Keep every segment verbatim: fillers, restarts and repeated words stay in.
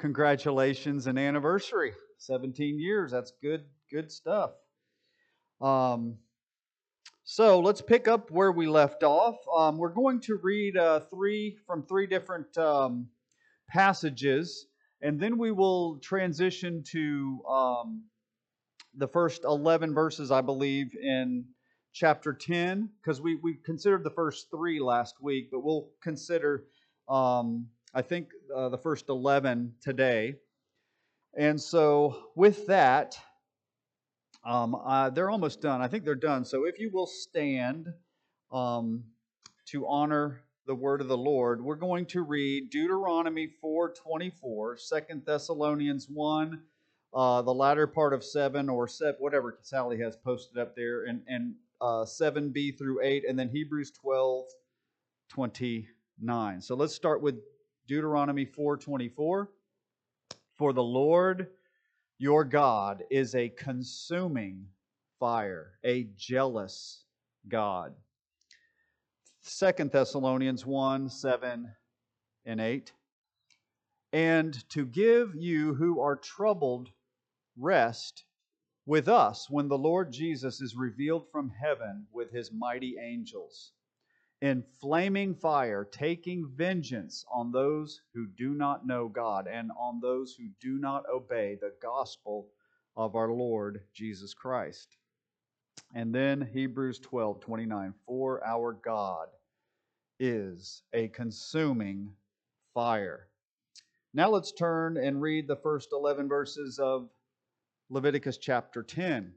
Congratulations and anniversary. seventeen years. That's good, good stuff. Um, so let's pick up where we left off. Um, we're going to read uh, three from three different um, passages, and then we will transition to um, the first eleven verses, I believe, in chapter ten, because we, we considered the first three last week, but we'll consider, um, I think, uh, the first eleven today. And so, with that, um, uh, they're almost done. I think they're done. So, if you will stand um, to honor the word of the Lord, we're going to read Deuteronomy four twenty-four, Second Thessalonians one, uh, the latter part of seven, or seven, whatever Sally has posted up there, and, and uh, seven b through eight, and then Hebrews twelve twenty-nine. So, let's start with Deuteronomy four twenty-four. For the Lord your God is a consuming fire, a jealous God. Second Thessalonians one, seven and eight. And to give you who are troubled rest with us when the Lord Jesus is revealed from heaven with his mighty angels, in flaming fire, taking vengeance on those who do not know God and on those who do not obey the gospel of our Lord Jesus Christ. And then Hebrews twelve twenty-nine, for our God is a consuming fire. Now let's turn and read the first eleven verses of Leviticus chapter ten.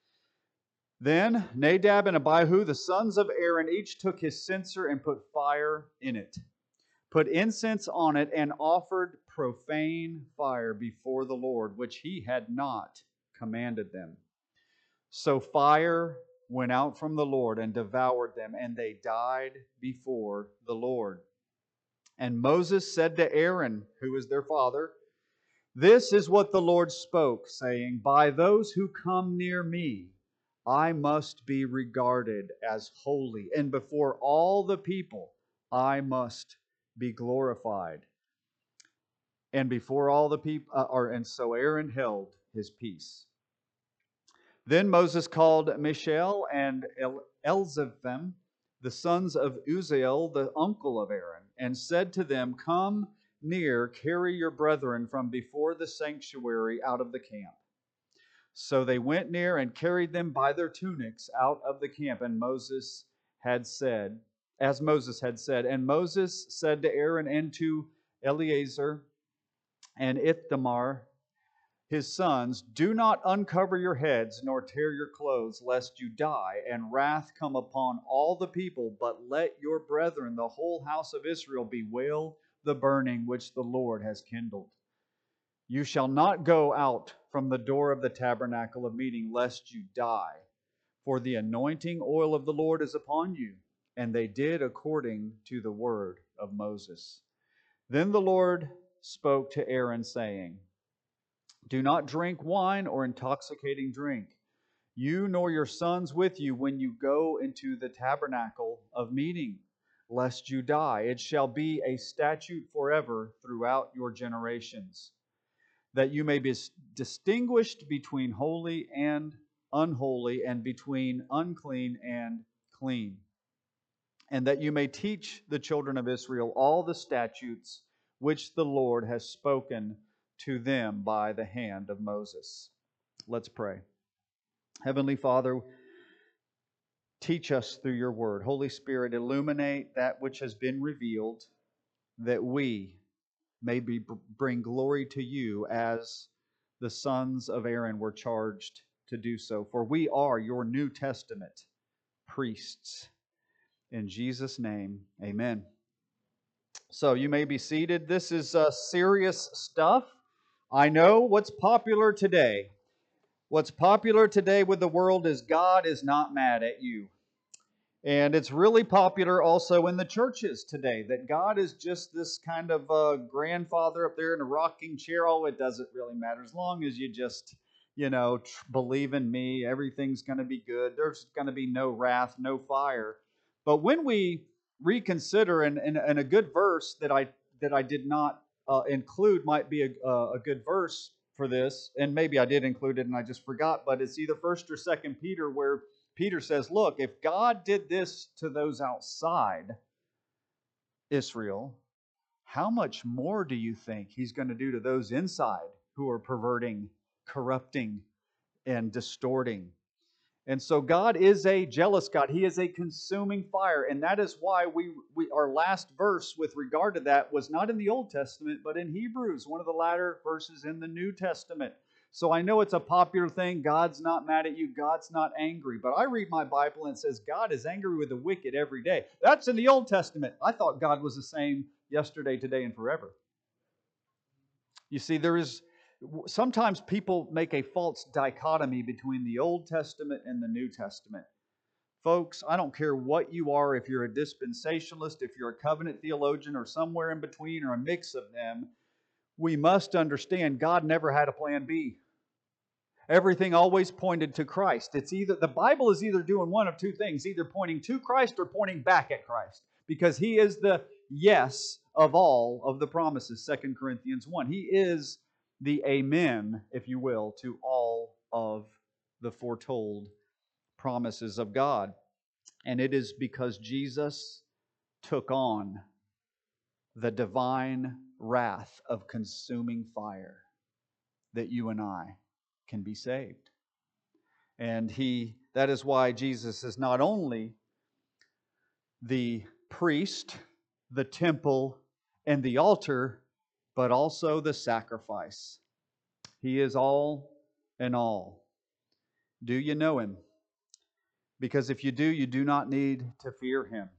Then Nadab and Abihu, the sons of Aaron, each took his censer and put fire in it, put incense on it, and offered profane fire before the Lord, which he had not commanded them. So fire went out from the Lord and devoured them, and they died before the Lord. And Moses said to Aaron, who is their father, this is what the Lord spoke, saying, by those who come near me, I must be regarded as holy, and before all the people I must be glorified. And before all the people, uh, or and so Aaron held his peace. Then Moses called Mishael and El- Elzaphan, the sons of Uzziel, the uncle of Aaron, and said to them, come near, carry your brethren from before the sanctuary out of the camp. So they went near and carried them by their tunics out of the camp. And Moses had said, as Moses had said, and Moses said to Aaron and to Eleazar and Ithamar, his sons, do not uncover your heads nor tear your clothes, lest you die, and wrath come upon all the people. But let your brethren, the whole house of Israel, bewail the burning which the Lord has kindled. You shall not go out from the door of the tabernacle of meeting, lest you die. For the anointing oil of the Lord is upon you. And they did according to the word of Moses. Then the Lord spoke to Aaron, saying, do not drink wine or intoxicating drink, you nor your sons with you, when you go into the tabernacle of meeting, lest you die. It shall be a statute forever throughout your generations, that you may be distinguished between holy and unholy, and between unclean and clean, and that you may teach the children of Israel all the statutes which the Lord has spoken to them by the hand of Moses. Let's pray. Heavenly Father, teach us through your word. Holy Spirit, illuminate that which has been revealed, that we may be, bring glory to you as the sons of Aaron were charged to do so. For we are your New Testament priests. In Jesus' name, amen. So you may be seated. This is uh, serious stuff. I know what's popular today. What's popular today with the world is God is not mad at you. And it's really popular also in the churches today, that God is just this kind of uh, grandfather up there in a rocking chair. Oh, it doesn't really matter. As long as you just, you know, tr- believe in me, everything's going to be good. There's going to be no wrath, no fire. But when we reconsider, and, and, and a good verse that I that I did not uh, include might be a, a good verse for this, and maybe I did include it and I just forgot, but it's either First or Second Peter, where Peter says, look, if God did this to those outside Israel, how much more do you think He's going to do to those inside who are perverting, corrupting, and distorting? And so God is a jealous God. He is a consuming fire. And that is why we, we our last verse with regard to that was not in the Old Testament, but in Hebrews, one of the latter verses in the New Testament. So I know it's a popular thing. God's not mad at you. God's not angry. But I read my Bible and it says God is angry with the wicked every day. That's in the Old Testament. I thought God was the same yesterday, today, and forever. You see, there is... Sometimes people make a false dichotomy between the Old Testament and the New Testament. Folks, I don't care what you are, if you're a dispensationalist, if you're a covenant theologian, or somewhere in between, or a mix of them, we must understand God never had a plan B. Everything always pointed to Christ. It's either the Bible is either doing one of two things, either pointing to Christ or pointing back at Christ, because He is the yes of all of the promises, Second Corinthians one. He is the amen, if you will, to all of the foretold promises of God. And it is because Jesus took on the divine wrath of consuming fire that you and I can be saved. And he that is why Jesus is not only the priest, the temple, and the altar, but also the sacrifice. He is all in all. Do you know Him? Because if you do, you do not need to fear Him.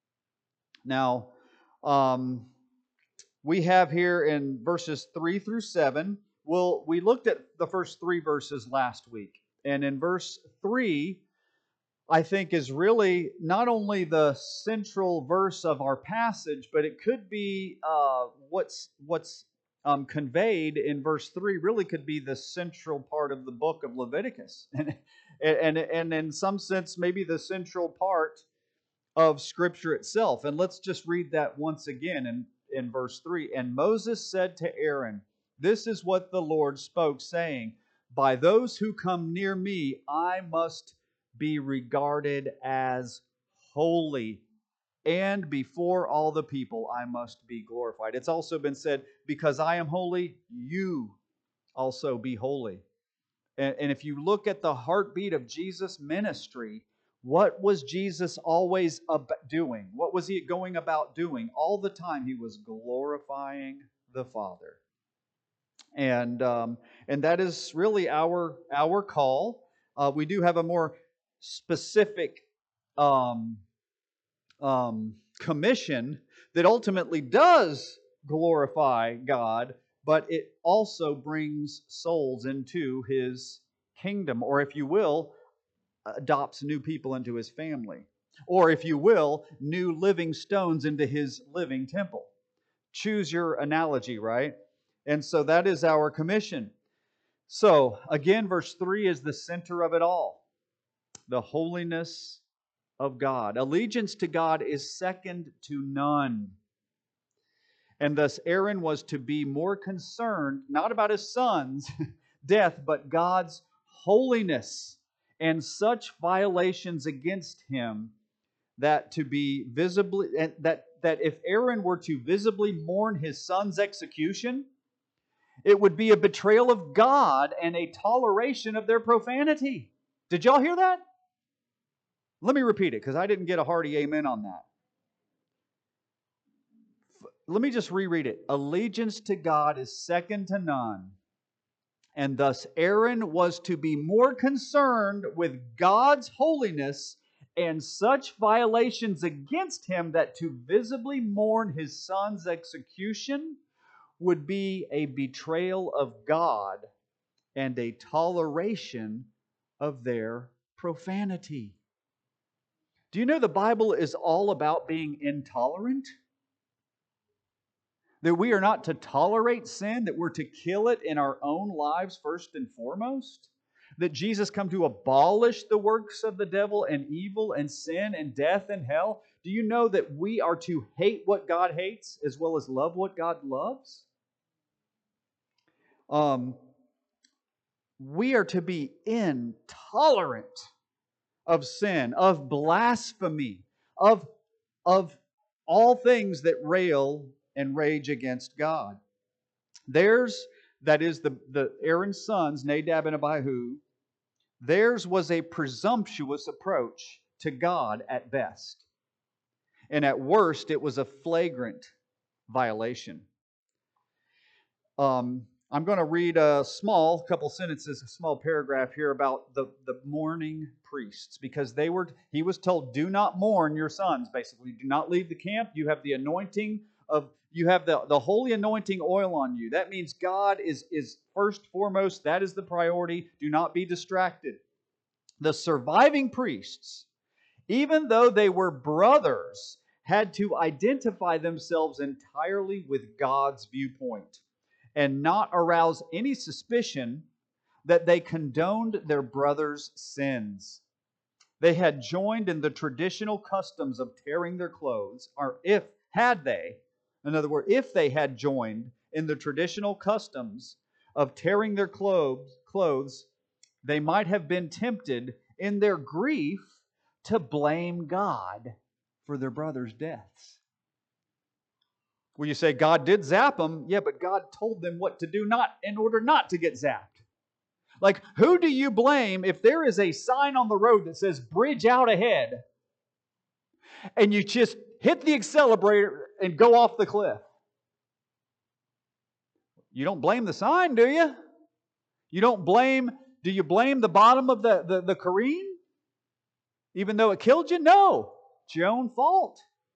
Now, um, we have here in verses three through seven, well, we looked at the first three verses last week. And in verse three, I think is really not only the central verse of our passage, but it could be uh, what's what's um, conveyed in verse three really could be the central part of the book of Leviticus. And, and, and in some sense, maybe the central part of Scripture itself. And let's just read that once again in, in verse three. And Moses said to Aaron, "This is what the Lord spoke, saying, by those who come near me, I must be regarded as holy, and before all the people I must be glorified." It's also been said, because I am holy, you also be holy. And, and if you look at the heartbeat of Jesus' ministry, what was Jesus always about doing? What was He going about doing? All the time He was glorifying the Father. And um, and that is really our, our call. Uh, we do have a more specific um, um, commission that ultimately does glorify God, but it also brings souls into His kingdom, or if you will, adopts new people into His family, or if you will, new living stones into His living temple. Choose your analogy, right? And so that is our commission. So, again, verse three is the center of it all. The holiness of God. Allegiance to God is second to none. And thus Aaron was to be more concerned, not about his son's death, but God's holiness and such violations against him that to be visibly, that, that if Aaron were to visibly mourn his son's execution, it would be a betrayal of God and a toleration of their profanity. Did y'all hear that? Let me repeat it, because I didn't get a hearty amen on that. Let me just reread it. Allegiance to God is second to none. And thus Aaron was to be more concerned with God's holiness and such violations against him that to visibly mourn his son's execution would be a betrayal of God and a toleration of their profanity. Do you know the Bible is all about being intolerant? That we are not to tolerate sin, that we're to kill it in our own lives first and foremost? That Jesus come to abolish the works of the devil and evil and sin and death and hell? Do you know that we are to hate what God hates as well as love what God loves? Um, we are to be intolerant of sin, of blasphemy, of, of all things that rail and rage against God. Theirs, that is the, the Aaron's sons, Nadab and Abihu, theirs was a presumptuous approach to God at best. And at worst, it was a flagrant violation. Um, I'm going to read a small couple sentences, a small paragraph here about the, the mourning priests, because they were, he was told, do not mourn your sons, basically. Do not leave the camp. You have the anointing of, you have the, the holy anointing oil on you. That means God is, is first, foremost. That is the priority. Do not be distracted. The surviving priests, even though they were brothers, had to identify themselves entirely with God's viewpoint and not arouse any suspicion that they condoned their brother's sins. They had joined in the traditional customs of tearing their clothes, or if had they, in other words, if they had joined in the traditional customs of tearing their clothes, clothes, they might have been tempted in their grief to blame God for their brother's deaths. Well, you say God did zap them. Yeah, but God told them what to do not in order not to get zapped. Like, who do you blame if there is a sign on the road that says bridge out ahead and you just hit the accelerator and go off the cliff? You don't blame the sign, do you? You don't blame, do you blame the bottom of the, the, the careen? Even though it killed you? No. It's your own fault.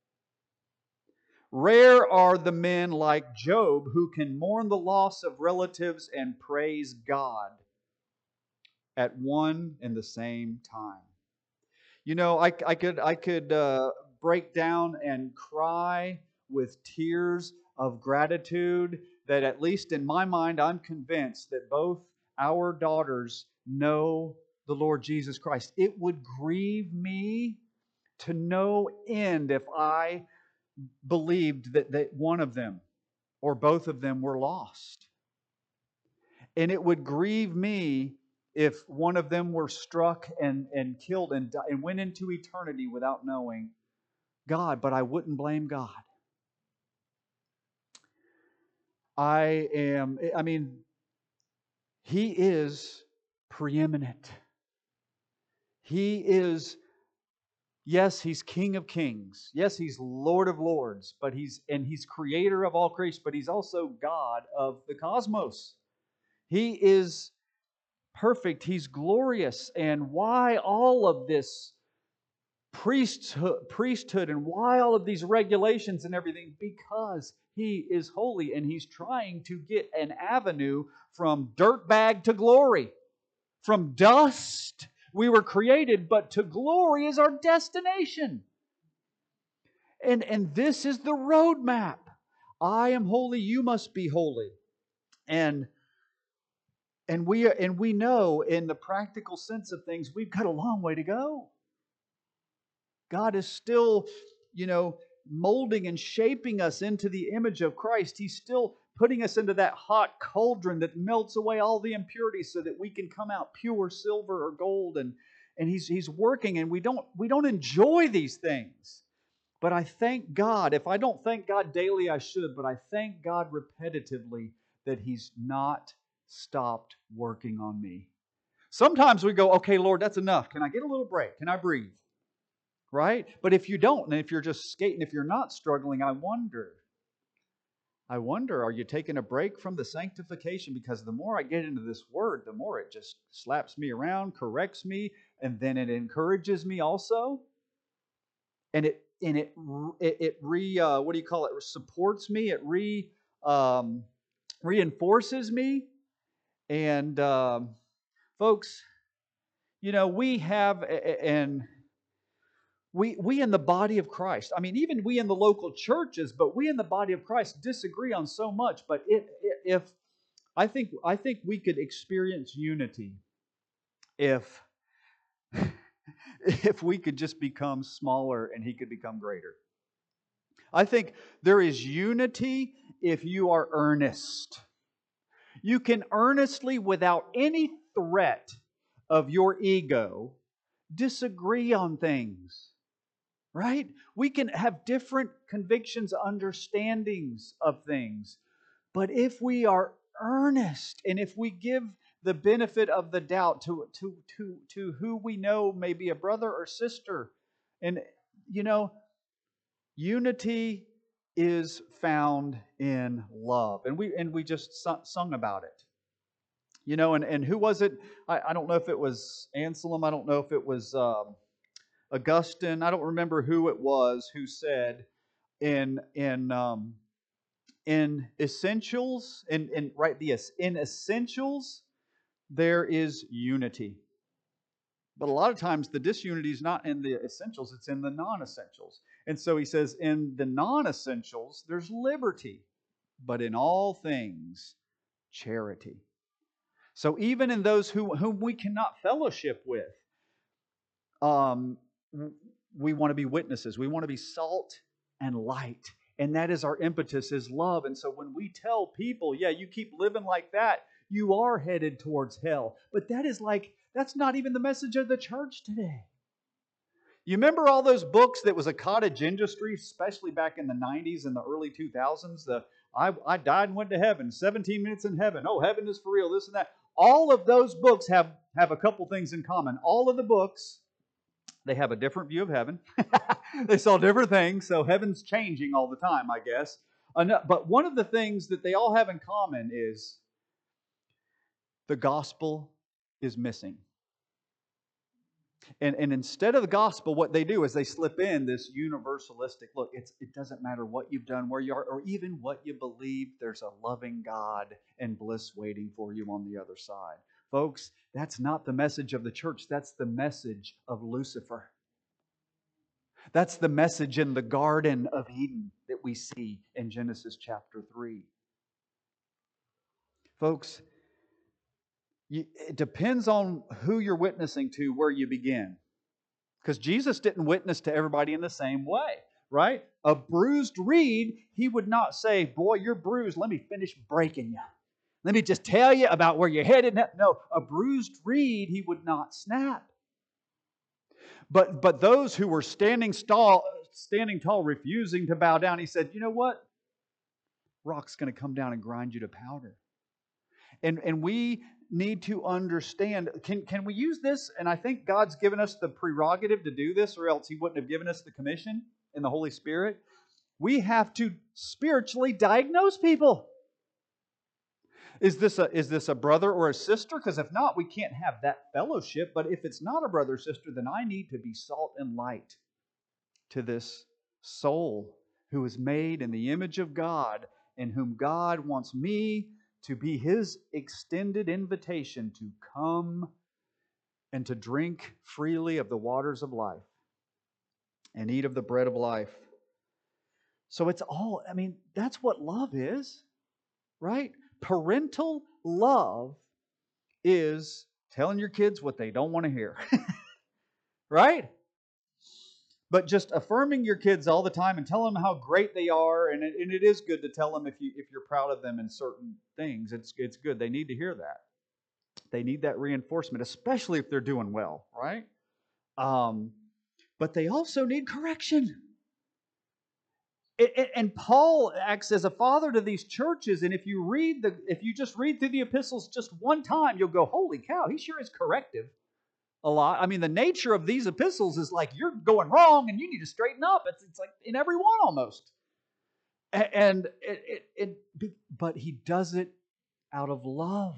Rare are the men like Job who can mourn the loss of relatives and praise God at one and the same time. You know, I, I could I could uh, break down and cry with tears of gratitude that, at least in my mind, I'm convinced that both our daughters know the Lord Jesus Christ. It would grieve me to no end if I believed that, that one of them or both of them were lost. And it would grieve me if one of them were struck and, and killed and, and went into eternity without knowing God, but I wouldn't blame God. I am, I mean, He is preeminent. He is, yes, He's King of Kings. Yes, He's Lord of Lords, but He's, and He's Creator of all creation, but He's also God of the cosmos. He is perfect. He's glorious. And why all of this priesthood, priesthood and why all of these regulations and everything? Because He is holy and He's trying to get an avenue from dirtbag to glory. From dust we were created, but to glory is our destination. And, and this is the roadmap. I am holy, you must be holy. And And we, and we know in the practical sense of things, we've got a long way to go. God is still, you know, molding and shaping us into the image of Christ. He's still putting us into that hot cauldron that melts away all the impurities so that we can come out pure silver or gold. And, and he's, he's working, and we don't, we don't enjoy these things. But I thank God. If I don't thank God daily, I should. But I thank God repetitively that He's not stopped working on me. Sometimes we go, okay, Lord, that's enough. Can I get a little break? Can I breathe? Right? But if you don't, and if you're just skating, if you're not struggling, I wonder, I wonder, are you taking a break from the sanctification? Because the more I get into this Word, the more it just slaps me around, corrects me, and then it encourages me also. And it and it it, it re uh, what do you call it? It supports me. It re um, reinforces me. And um, folks, you know, we have and we we in the body of Christ. I mean, even we in the local churches, but we in the body of Christ disagree on so much. But if, if I think I think we could experience unity if if we could just become smaller and He could become greater. I think there is unity if you are earnest. You can earnestly, without any threat of your ego, disagree on things. Right? We can have different convictions, understandings of things. But if we are earnest and if we give the benefit of the doubt to, to, to, to who we know may be a brother or sister, and, you know, unity is found in love. And we and we just sung about it. You know, and, and who was it? I, I don't know if it was Anselm. I don't know if it was um, Augustine. I don't remember who it was who said in in um, in essentials, in, in right the in essentials there is unity. But a lot of times the disunity is not in the essentials, it's in the non-essentials. And so he says, in the non-essentials, there's liberty, but in all things, charity. So even in those who, whom we cannot fellowship with, um, we want to be witnesses. We want to be salt and light. And that is our impetus, is love. And so when we tell people, yeah, you keep living like that, you are headed towards hell. But that is like, that's not even the message of the church today. You remember all those books that was a cottage industry, especially back in the nineties and the early two thousands? The I, I died and went to heaven, seventeen minutes in heaven. Oh, heaven is for real, this and that. All of those books have, have a couple things in common. All of the books, they have a different view of heaven. They saw different things, so heaven's changing all the time, I guess. But one of the things that they all have in common is the gospel is missing. And, and instead of the gospel, what they do is they slip in this universalistic look. It's, it doesn't matter what you've done, where you are, or even what you believe. There's a loving God and bliss waiting for you on the other side. Folks, that's not the message of the church. That's the message of Lucifer. That's the message in the Garden of Eden that we see in Genesis chapter three. Folks, it depends on who you're witnessing to where you begin. Because Jesus didn't witness to everybody in the same way, right? A bruised reed, he would not say, boy, you're bruised, let me finish breaking you. Let me just tell you about where you're headed. No, a bruised reed, he would not snap. But, but those who were standing tall, standing tall, refusing to bow down, he said, you know what? Rock's going to come down and grind you to powder. And, and we need to understand, can, can we use this? And I think God's given us the prerogative to do this, or else He wouldn't have given us the commission in the Holy Spirit. We have to spiritually diagnose people. Is this a, is this a brother or a sister? Because if not, we can't have that fellowship. But if it's not a brother or sister, then I need to be salt and light to this soul who is made in the image of God and whom God wants me to be His extended invitation to come and to drink freely of the waters of life and eat of the bread of life. So it's all, I mean, that's what love is, right? Parental love is telling your kids what they don't want to hear, right? But just affirming your kids all the time and telling them how great they are, and it, and it is good to tell them if you if you're proud of them in certain things. It's it's good. They need to hear that. They need that reinforcement, especially if they're doing well, right? Um, but they also need correction. It, it, and Paul acts as a father to these churches. And if you read the if you just read through the epistles just one time, you'll go, "Holy cow! He sure is corrective." A lot. I mean, the nature of these epistles is like, you're going wrong and you need to straighten up. It's, it's like in every one almost. And it, it, it, but he does it out of love.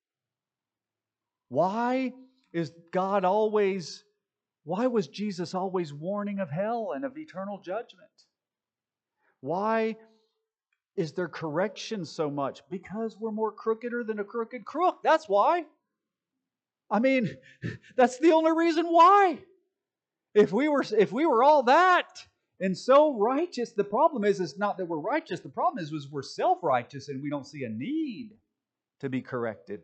Why is God always, why was Jesus always warning of hell and of eternal judgment? Why is there correction so much? Because we're more crookeder than a crooked crook. That's why. I mean, that's the only reason why. If we were if we were all that and so righteous, the problem is it's not that we're righteous. The problem is, is we're self-righteous and we don't see a need to be corrected.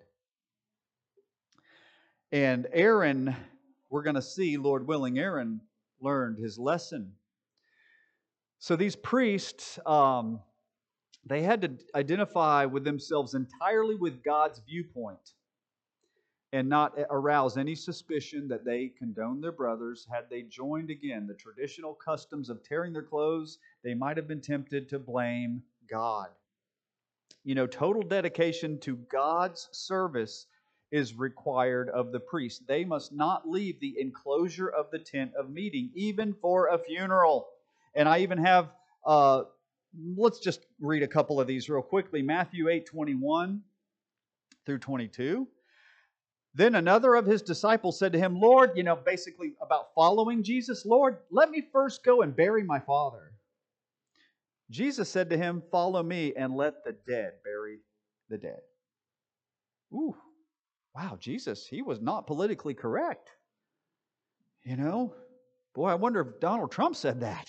And Aaron, we're going to see, Lord willing, Aaron learned his lesson. So these priests, um, They had to identify with themselves entirely with God's viewpoint and not arouse any suspicion that they condoned their brothers. Had they joined again the traditional customs of tearing their clothes, they might have been tempted to blame God. You know, total dedication to God's service is required of the priest. They must not leave the enclosure of the tent of meeting, even for a funeral. And I even have, uh, let's just read a couple of these real quickly. Matthew eight twenty-one through twenty-two. Then another of his disciples said to him, Lord, you know, basically about following Jesus, Lord, let me first go and bury my father. Jesus said to him, follow me and let the dead bury the dead. Ooh, wow, Jesus, he was not politically correct. You know, boy, I wonder if Donald Trump said that.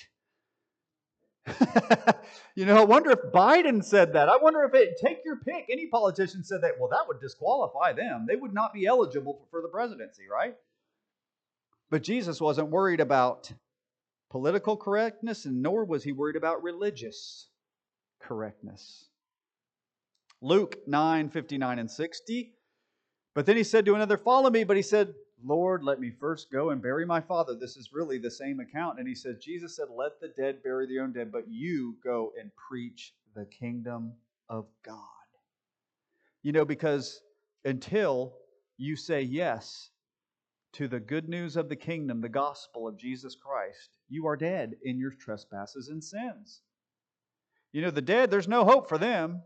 You know, I wonder if Biden said that. I wonder if it, take your pick, any politician said that. Well, that would disqualify them. They would not be eligible for the presidency, right? But Jesus wasn't worried about political correctness, and nor was he worried about religious correctness. Luke nine fifty-nine and sixty. But then he said to another, follow me. But he said, Lord, let me first go and bury my father. This is really the same account. And he says, Jesus said, let the dead bury their own dead, but you go and preach the kingdom of God. You know, because until you say yes to the good news of the kingdom, the gospel of Jesus Christ, you are dead in your trespasses and sins. You know, the dead, there's no hope for them.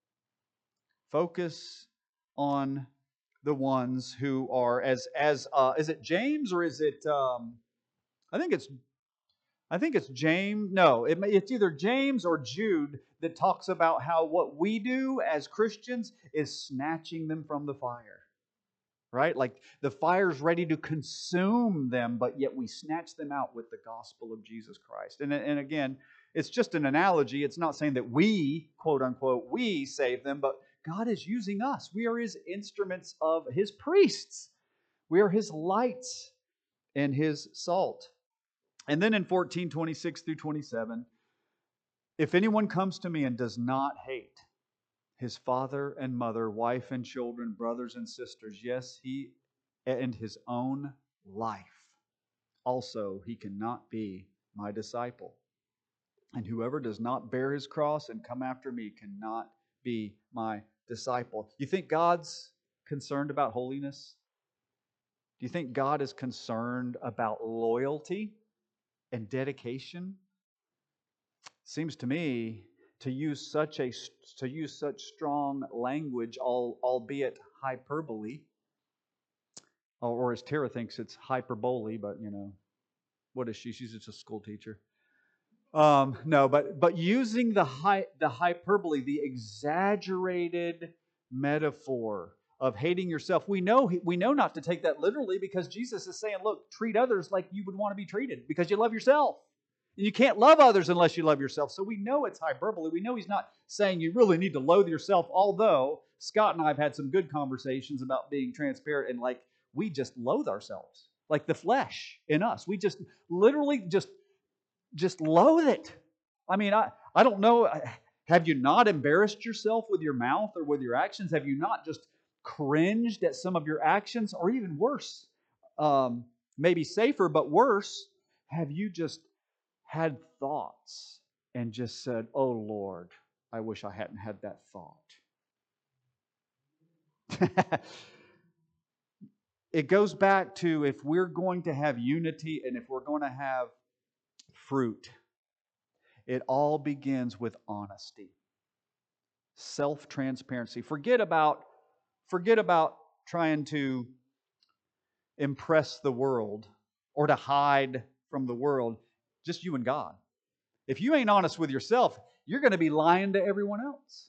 Focus on the ones who are as as uh, is it James or is it um, I think it's I think it's James. No, it, it's either James or Jude that talks about how what we do as Christians is snatching them from the fire. Right? Like the fire's ready to consume them, but yet we snatch them out with the gospel of Jesus Christ. And, and again, it's just an analogy. It's not saying that we, quote unquote, we save them, but God is using us. We are His instruments of His priests. We are His lights and His salt. And then in fourteen twenty-six through twenty-seven, if anyone comes to me and does not hate his father and mother, wife and children, brothers and sisters, yes, he and his own life, also he cannot be my disciple. And whoever does not bear his cross and come after me cannot be my disciple. You think God's concerned about holiness? Do you think God is concerned about loyalty and dedication? Seems to me to use such a to use such strong language, albeit hyperbole, or as Tara thinks it's hyperbole, but you know, what is she? She's just a school teacher. Um, no, but but using the hy, the hyperbole, the exaggerated metaphor of hating yourself. We know we know not to take that literally because Jesus is saying, look, treat others like you would want to be treated because you love yourself. And you can't love others unless you love yourself. So we know it's hyperbole. We know He's not saying you really need to loathe yourself, although Scott and I have had some good conversations about being transparent and like we just loathe ourselves. Like the flesh in us. We just literally just Just loathe it. I mean, I, I don't know. Have you not embarrassed yourself with your mouth or with your actions? Have you not just cringed at some of your actions? Or even worse, um, maybe safer, but worse, have you just had thoughts and just said, oh Lord, I wish I hadn't had that thought? It goes back to if we're going to have unity and if we're going to have fruit, it all begins with honesty, self-transparency. Forget about, forget about trying to impress the world or to hide from the world. Just you and God. If you ain't honest with yourself, you're going to be lying to everyone else.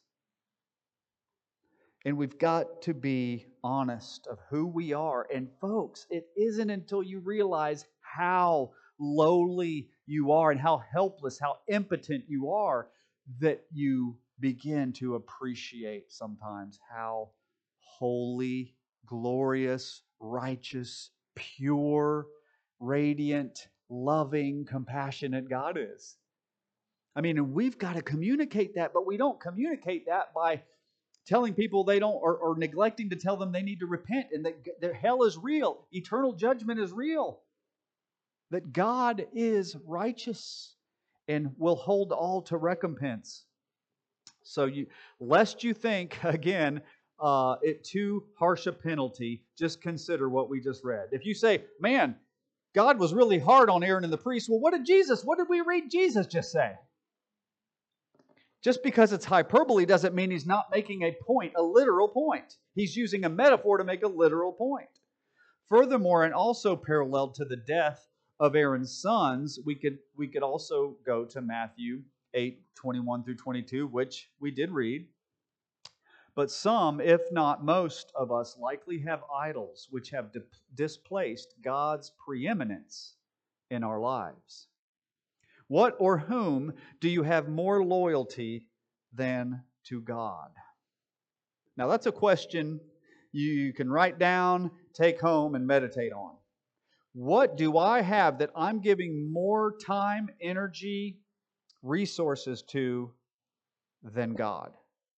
And we've got to be honest of who we are. And folks, it isn't until you realize how lowly you are and how helpless, how impotent you are, that you begin to appreciate sometimes how holy, glorious, righteous, pure, radiant, loving, compassionate God is. I mean, and we've got to communicate that, but we don't communicate that by telling people they don't, or, or neglecting to tell them they need to repent and that, that hell is real, eternal judgment is real, that God is righteous and will hold all to recompense. So you, lest you think, again, uh, it too harsh a penalty, just consider what we just read. If you say, man, God was really hard on Aaron and the priests, well, what did Jesus, what did we read Jesus just say? Just because it's hyperbole doesn't mean he's not making a point, a literal point. He's using a metaphor to make a literal point. Furthermore, and also parallel to the death of Aaron's sons, we could we could also go to Matthew eight, twenty-one through twenty-two, which we did read. But some, if not most of us, likely have idols which have di- displaced God's preeminence in our lives. What or whom do you have more loyalty than to God? Now that's a question you can write down, take home, and meditate on. What do I have that I'm giving more time, energy, resources to than God?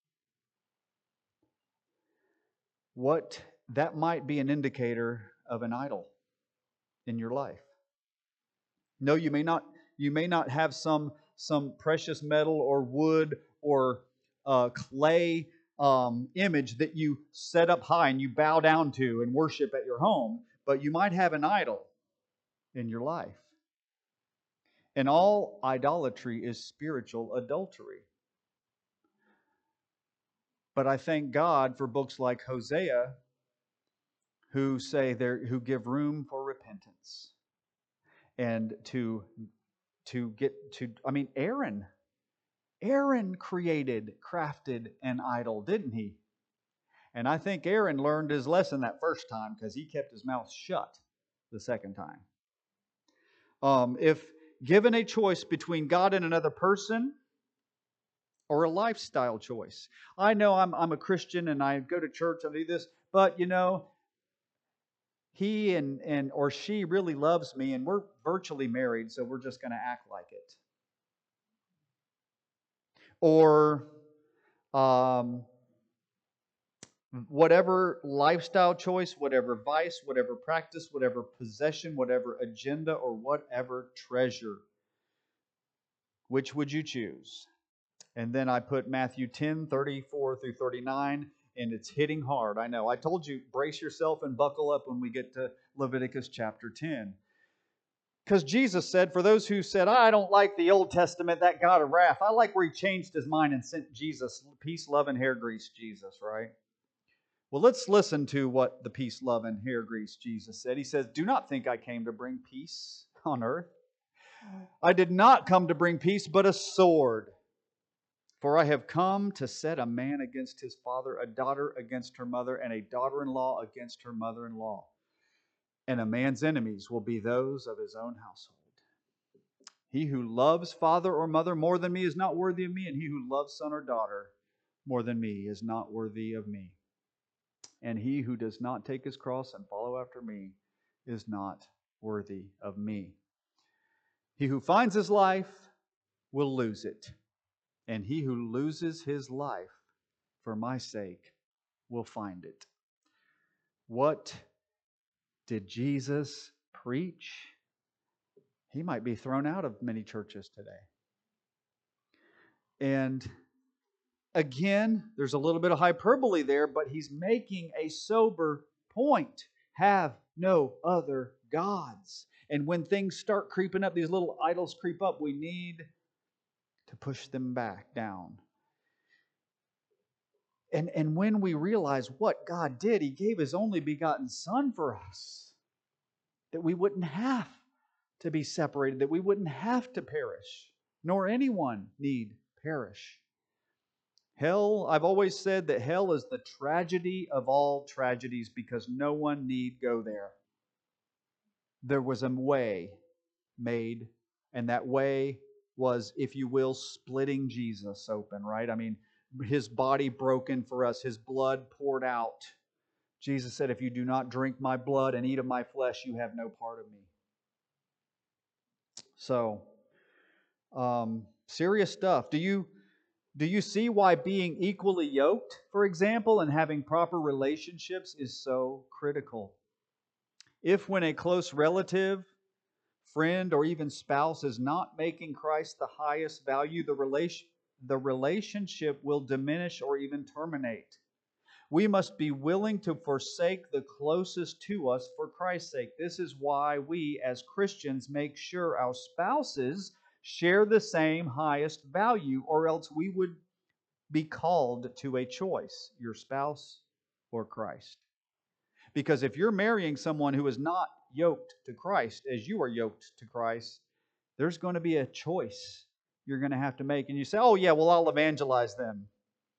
What that might be an indicator of an idol in your life. No, you may not. You may not have some some precious metal or wood or uh, clay um, image that you set up high and you bow down to and worship at your home, but you might have an idol in your life. And all idolatry is spiritual adultery. But I thank God for books like Hosea, who say there, who give room for repentance and to to get to. I mean, Aaron. Aaron created, crafted an idol, didn't he? And I think Aaron learned his lesson that first time because he kept his mouth shut the second time. Um, if given a choice between God and another person or a lifestyle choice, I know I'm, I'm a Christian and I go to church and do this, but you know, he and, and or she really loves me and we're virtually married, so we're just going to act like it. Or um, whatever lifestyle choice, whatever vice, whatever practice, whatever possession, whatever agenda, or whatever treasure. Which would you choose? And then I put Matthew ten, thirty-four through thirty-nine, and it's hitting hard. I know. I told you, brace yourself and buckle up when we get to Leviticus chapter ten. Because Jesus said, for those who said, I don't like the Old Testament, that God of wrath, I like where he changed his mind and sent Jesus, peace, love, and hair grease Jesus, right? Well, let's listen to what the peace, love, and hair grease Jesus said. He says, do not think I came to bring peace on earth. I did not come to bring peace, but a sword. For I have come to set a man against his father, a daughter against her mother, and a daughter-in-law against her mother-in-law. And a man's enemies will be those of his own household. He who loves father or mother more than me is not worthy of me, and he who loves son or daughter more than me is not worthy of me. And he who does not take his cross and follow after me is not worthy of me. He who finds his life will lose it, and he who loses his life for my sake will find it. What did Jesus preach? He might be thrown out of many churches today. And again, there's a little bit of hyperbole there, but he's making a sober point. Have no other gods. And when things start creeping up, these little idols creep up, we need to push them back down. And, and when we realize what God did, he gave his only begotten Son for us, that we wouldn't have to be separated, that we wouldn't have to perish, nor anyone need perish. Hell, I've always said that hell is the tragedy of all tragedies because no one need go there. There was a way made, and that way was, if you will, splitting Jesus open, right? I mean, his body broken for us, his blood poured out. Jesus said, if you do not drink my blood and eat of my flesh, you have no part of me. So, um, Serious stuff. Do you do you see why being equally yoked, for example, and having proper relationships is so critical? If when a close relative, friend, or even spouse is not making Christ the highest value, the relation the relationship will diminish or even terminate. We must be willing to forsake the closest to us for Christ's sake. This is why we, as Christians, make sure our spouses share the same highest value, or else we would be called to a choice, your spouse or Christ. Because if you're marrying someone who is not yoked to Christ as you are yoked to Christ, there's going to be a choice you're going to have to make. And you say, oh, yeah, well, I'll evangelize them.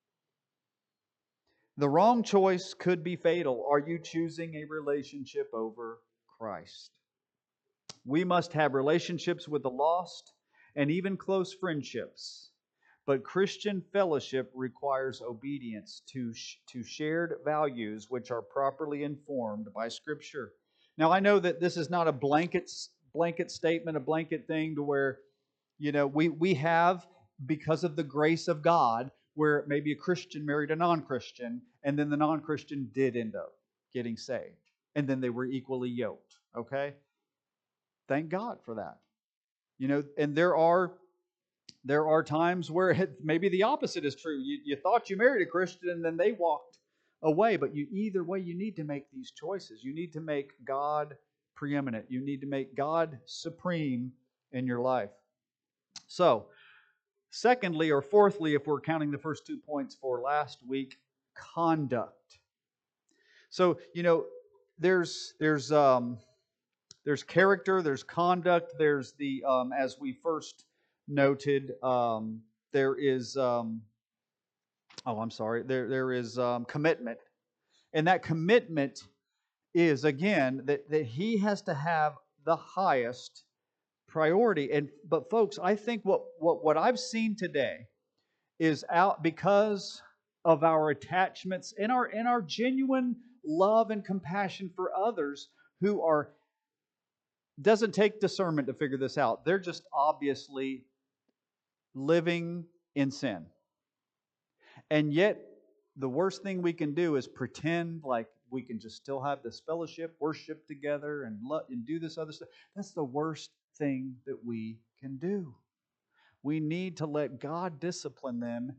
The wrong choice could be fatal. Are you choosing a relationship over Christ? We must have relationships with the lost and even close friendships. But Christian fellowship requires obedience to, to shared values which are properly informed by Scripture. Now, I know that this is not a blanket, blanket statement, a blanket thing to where, you know, we, we have, because of the grace of God, where maybe a Christian married a non-Christian, and then the non-Christian did end up getting saved. And then they were equally yoked. Okay? Thank God for that. You know, and there are there are times where it, maybe the opposite is true. You, you thought you married a Christian and then they walked away. But you either way, you need to make these choices. You need to make God preeminent. You need to make God supreme in your life. So, secondly, or fourthly, if we're counting the first two points for last week, conduct. So, you know, there's there's um, there's character, there's conduct, there's the um, as we first noted, um, there is um, oh, I'm sorry, there there is um, commitment, and that commitment is again that that he has to have the highest priority. And but folks, I think what what what I've seen today is out because of our attachments and our and our genuine love and compassion for others who are doesn't take discernment to figure this out. They're just obviously living in sin. And yet the worst thing we can do is pretend like we can just still have this fellowship, worship together, and lo- and do this other stuff. That's the worst thing that we can do. We need to let God discipline them.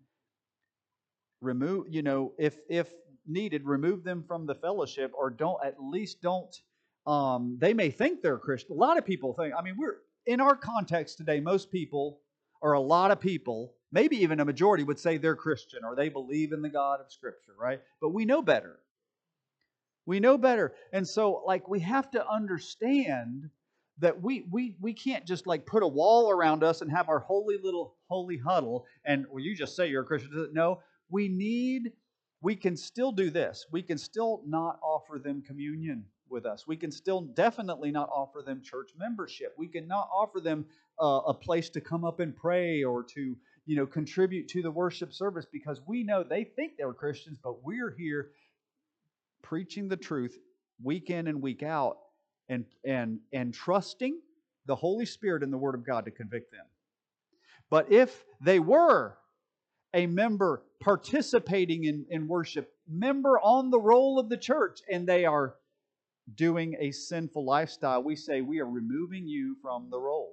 Remove, you know, if if needed, remove them from the fellowship, or don't at least don't. Um, they may think they're Christian. A lot of people think. I mean, we're in our context today. Most people, or a lot of people, maybe even a majority, would say they're Christian or they believe in the God of Scripture, right? But we know better. We know better, and so like we have to understand that we we we can't just like put a wall around us and have our holy little holy huddle. And well, you just say you're a Christian. No. We need, we can still do this. We can still not offer them communion with us. We can still definitely not offer them church membership. We can not offer them uh, a place to come up and pray or to, you know, contribute to the worship service, because we know they think they're Christians, but we're here preaching the truth week in and week out, and and and trusting the Holy Spirit and the Word of God to convict them. But if they were a member participating in, in worship, member on the roll of the church, and they are doing a sinful lifestyle, we say we are removing you from the roll.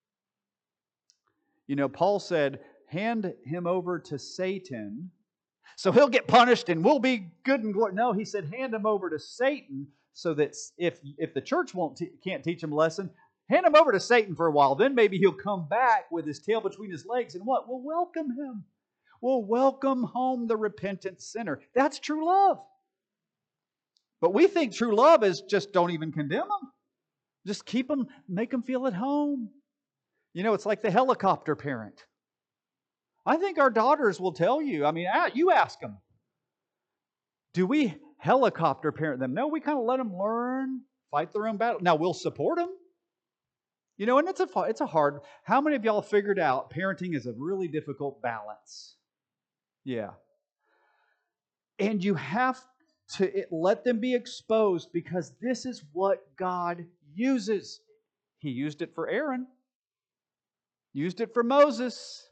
You know, Paul said, hand him over to Satan, so he'll get punished and we'll be good and glory. No, he said, hand him over to Satan, so that if if the church won't t- can't teach him a lesson, hand him over to Satan for a while. Then maybe he'll come back with his tail between his legs, and what? We'll welcome him. We'll welcome home the repentant sinner. That's true love. But we think true love is just don't even condemn them. Just keep them, make them feel at home. You know, it's like the helicopter parent. I think our daughters will tell you. I mean, you ask them. Do we helicopter parent them? No, we kind of let them learn, fight their own battle. Now, we'll support them. You know, and it's a, it's a hard, how many of y'all figured out parenting is a really difficult balance? Yeah. And you have to let them be exposed, because this is what God uses. He used it for Aaron. Used it for Moses.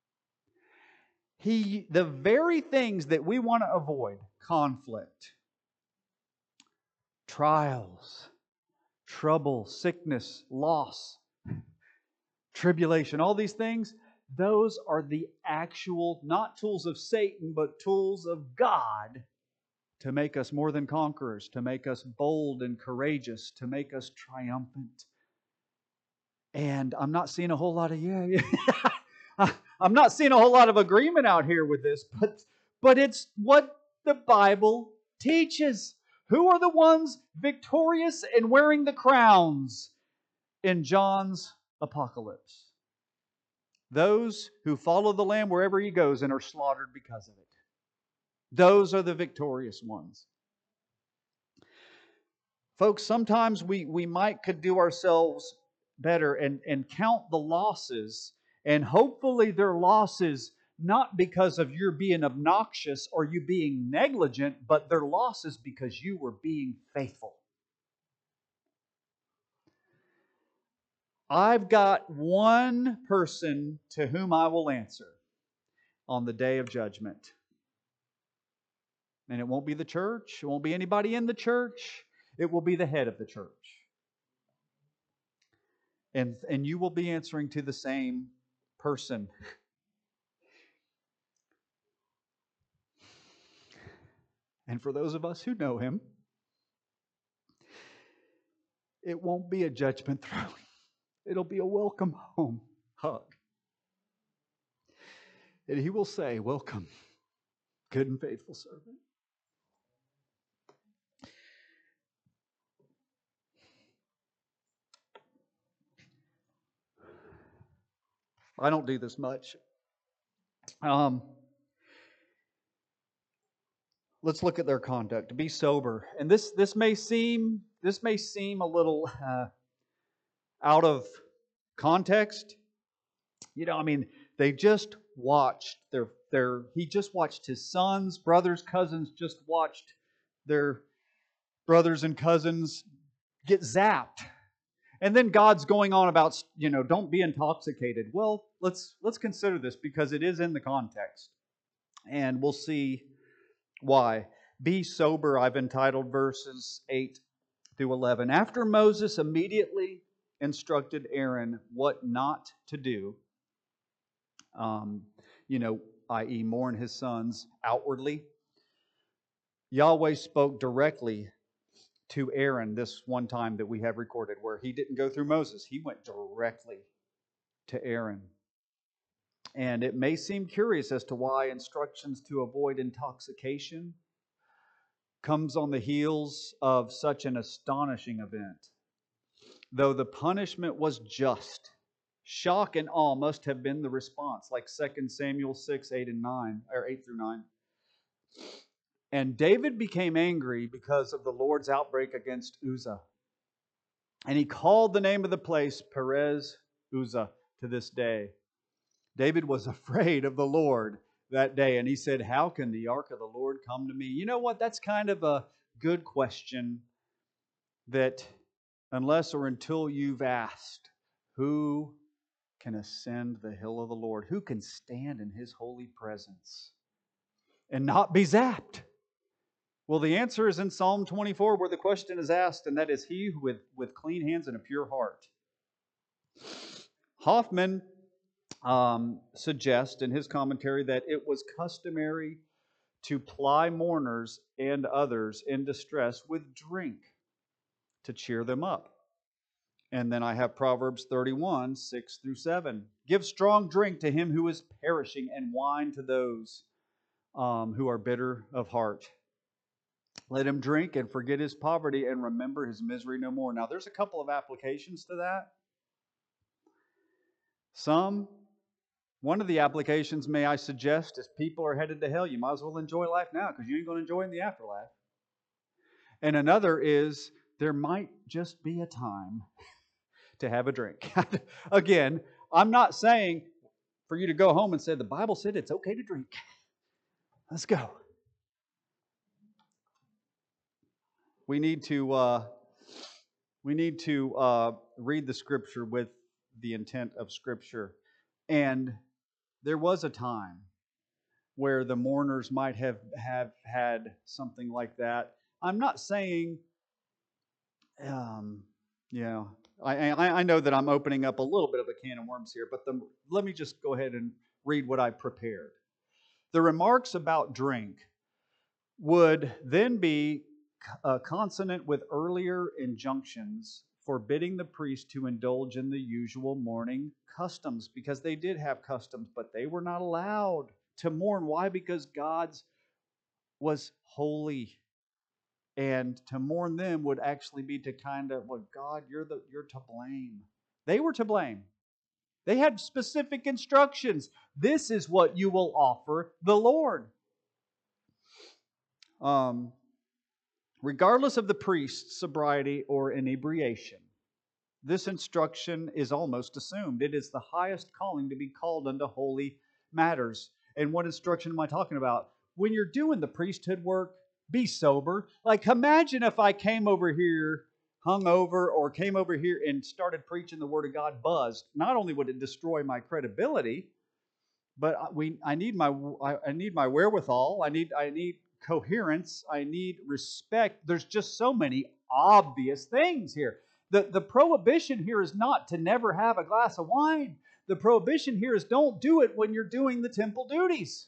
He, the very things that we want to avoid, conflict, trials, trouble, sickness, loss, tribulation, all these things, those are the actual, not tools of Satan, but tools of God to make us more than conquerors, to make us bold and courageous, to make us triumphant. And I'm not seeing a whole lot of, yeah, yeah. I'm not seeing a whole lot of agreement out here with this, but, but it's what the Bible teaches. Who are the ones victorious and wearing the crowns in John's apocalypse? Those who follow the Lamb wherever He goes and are slaughtered because of it. Those are the victorious ones. Folks, sometimes we, we might could do ourselves better and, and count the losses, and hopefully they're losses not because of your being obnoxious or you being negligent, but they're losses because you were being faithful. I've got one person to whom I will answer on the day of judgment. And it won't be the church. It won't be anybody in the church. It will be the head of the church. And, and you will be answering to the same person. And for those of us who know Him, it won't be a judgment throne. It'll be a welcome home hug. And He will say, "Welcome, good and faithful servant." I don't do this much. Um, let's look at their conduct. Be sober. And this this may seem this may seem a little uh, out of context. You know, I mean, they just watched their their he just watched his sons, brothers, cousins just watched their brothers and cousins get zapped. And then God's going on about, you know, don't be intoxicated. Well, let's let's consider this because it is in the context. And we'll see why. Be sober, I've entitled verses eight through eleven. After Moses immediately instructed Aaron what not to do, um, you know, that is mourn his sons outwardly, Yahweh spoke directly to Aaron this one time that we have recorded where He didn't go through Moses. He went directly to Aaron. And it may seem curious as to why instructions to avoid intoxication comes on the heels of such an astonishing event. Though the punishment was just, shock and awe must have been the response, like Second Samuel six, eight and nine, or eight through nine. And David became angry because of the Lord's outbreak against Uzzah. And he called the name of the place Perez Uzzah to this day. David was afraid of the Lord that day, and he said, "How can the ark of the Lord come to me?" You know what? That's kind of a good question that unless or until you've asked, who can ascend the hill of the Lord? Who can stand in His holy presence and not be zapped? Well, the answer is in Psalm twenty-four where the question is asked, and that is he with, with clean hands and a pure heart. Hoffman um, suggests in his commentary that it was customary to ply mourners and others in distress with drink to cheer them up. And then I have Proverbs thirty-one, six through seven. Give strong drink to him who is perishing, and wine to those um, who are bitter of heart. Let him drink and forget his poverty and remember his misery no more. Now, there's a couple of applications to that. Some, one of the applications, may I suggest, is people are headed to hell. You might as well enjoy life now because you ain't going to enjoy it in the afterlife. And another is there might just be a time to have a drink. Again, I'm not saying for you to go home and say, the Bible said it's okay to drink. Let's go. We need to uh, we need to uh, read the Scripture with the intent of Scripture. And there was a time where the mourners might have, have had something like that. I'm not saying, um, you know, I, I, I know that I'm opening up a little bit of a can of worms here, but the, let me just go ahead and read what I prepared. The remarks about drink would then be uh, consonant with earlier injunctions forbidding the priest to indulge in the usual mourning customs, because they did have customs, but they were not allowed to mourn. Why? Because God's was holy, and to mourn them would actually be to kind of, well, God, you're the you're to blame. They were to blame. They had specific instructions. This is what you will offer the Lord. Um, regardless of the priest's sobriety or inebriation, this instruction is almost assumed. It is the highest calling to be called unto holy matters. And what instruction am I talking about? When you're doing the priesthood work, be sober. Like, imagine if I came over here hungover or came over here and started preaching the Word of God buzzed. Not only would it destroy my credibility, but we I need my I, I need my wherewithal. I need I need coherence. I need respect. There's just so many obvious things here. The, the prohibition here is not to never have a glass of wine. The prohibition here is don't do it when you're doing the temple duties.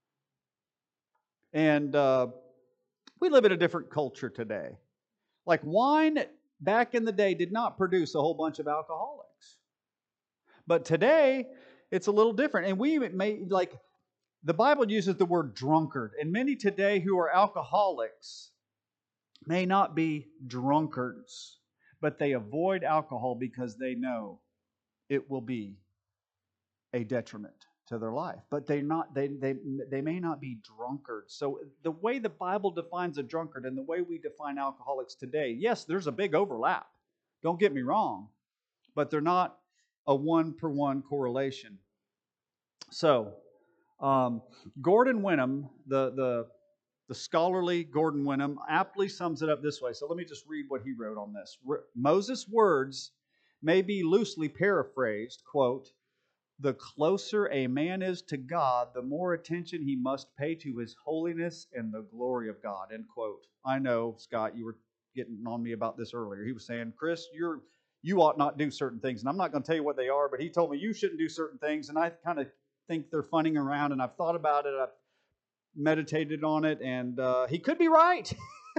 And uh, we live in a different culture today. Like, wine back in the day did not produce a whole bunch of alcoholics. But today, it's a little different. And we may, like, the Bible uses the word drunkard. And many today who are alcoholics may not be drunkards, but they avoid alcohol because they know it will be a detriment to their life. But they're not, they, they, they may not be drunkards. So the way the Bible defines a drunkard and the way we define alcoholics today, yes, there's a big overlap. Don't get me wrong. But they're not a one-for-one correlation. So, um, Gordon Wenham, the, the, the scholarly Gordon Wenham, aptly sums it up this way. So let me just read what he wrote on this. Moses' words may be loosely paraphrased, quote, "The closer a man is to God, the more attention he must pay to his holiness and the glory of God," end quote. I know, Scott, you were getting on me about this earlier. He was saying, Chris, you're you ought not do certain things. And I'm not going to tell you what they are, but he told me you shouldn't do certain things. And I kind of think they're funning around, and I've thought about it. I've meditated on it, and uh, he could be right.